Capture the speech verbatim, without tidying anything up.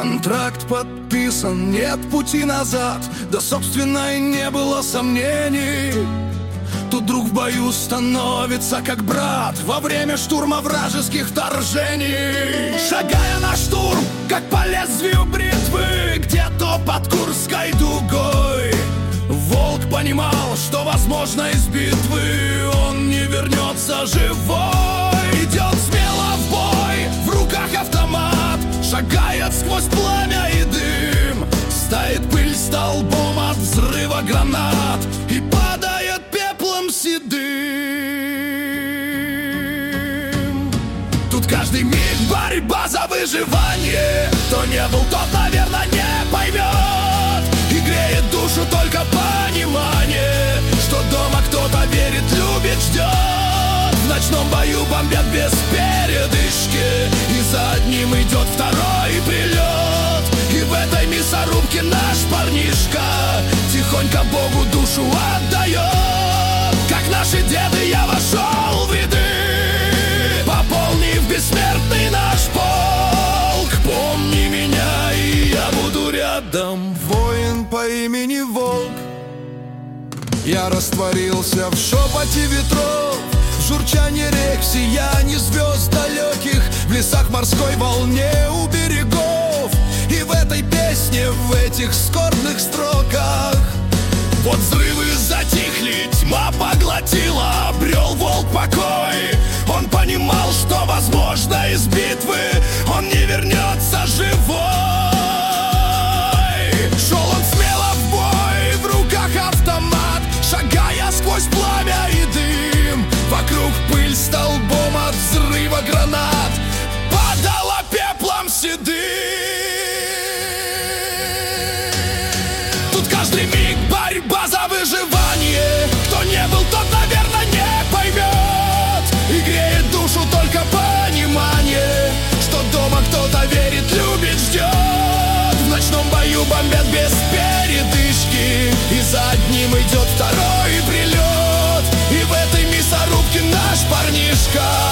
Контракт подписан, нет пути назад, да собственно и не было сомнений. Тут друг в бою становится как брат во время штурма вражеских вторжений. Шагая на штурм, как по лезвию бритвы, где-то под Курской дугой, волк понимал, что возможно из битвы он не вернется живой. Идет смело в бой, в руках автомат, шагает сквозь пламя и дым. Стоит пыль столбом от взрыва гранат и падает пеплом седым. Тут каждый миг борьба за выживание. Кто не был, тот, наверное, не поймет. И греет душу только понимание, что дома кто-то верит, любит, ждет. В ночном бою бомбят без передышки, и за одним идет второй прилет. И в этой мясорубке наш парнишка тихонько Богу душу отдает. Как наши деды я вошел в ряды, пополнив бессмертный наш полк. Помни меня, и я буду рядом. Воин по имени Волк. Я растворился в шепоте ветров, в журчании рек, сиянии звезд далеких, в лесах морской волне у берегов. И в этой песне, в этих скорбных строках, вот взрывы затихли, тьма поглотила, обрел волк покой. Он понимал, что возможно из битвы он не вернется живой. Шел он смело в бой, в руках автомат, шагая сквозь пламя и дым. Вокруг пыль столбом от взрыва гранат падала пеплом седым. Тут каждый миг борьба за выживание. Кто не был, тот, наверное, не поймет. И греет душу только понимание, что дома кто-то верит, любит, ждет. В ночном бою бомбят без передышки, и за одним идет второй прилет. И в этой мясорубке наш парнишка